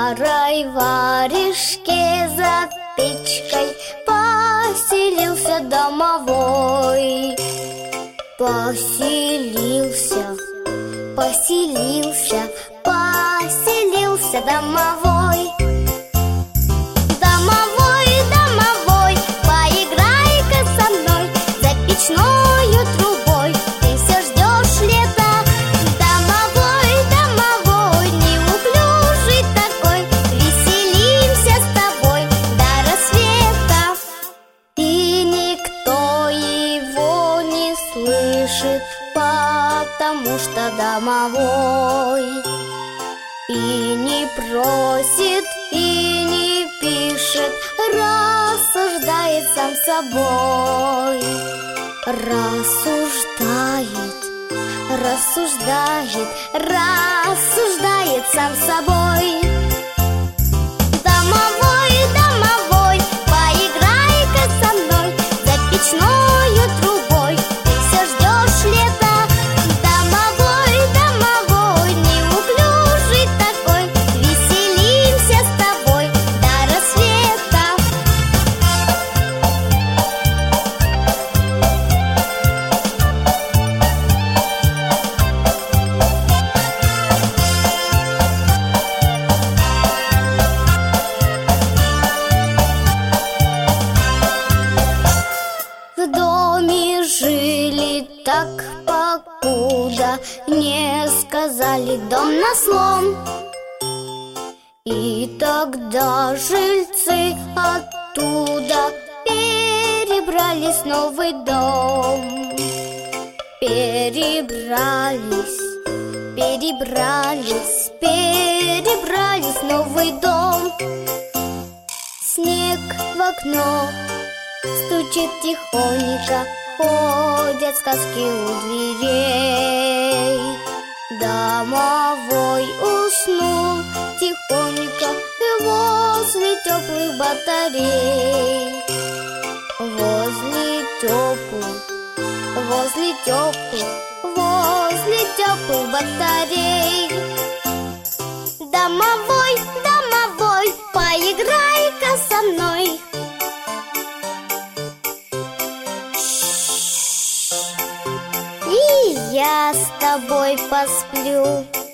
старой варежке за печкой поселился домовой. Поселился домовой. Домовой, домовой, поиграй-ка со мной за печною трубой. Ты все ждешь лета. Домовой, домовой, неуклюжий такой, веселимся с тобой до рассвета. И никто его не слышит, потому что домовой и не просит, и не пишет, рассуждает сам собой. Рассуждает сам собой. Домовой, домовой, поиграй-ка со мной за печною трубой. Ты все ждешь лета. Домовой, домовой, неуклюжий такой, веселимся с тобой до рассвета. В доме жили так, покуда не сказали дом на слом. И тогда жильцы оттуда перебрались в новый дом. Перебрались в новый дом. Снег в окно стучит тихонько, ходят сказки у дверей. Домовой уснул тихонько возле теплых батарей. Возле теплых батарей. Домовой, домовой, поиграй-ка со мной. И я с тобой посплю.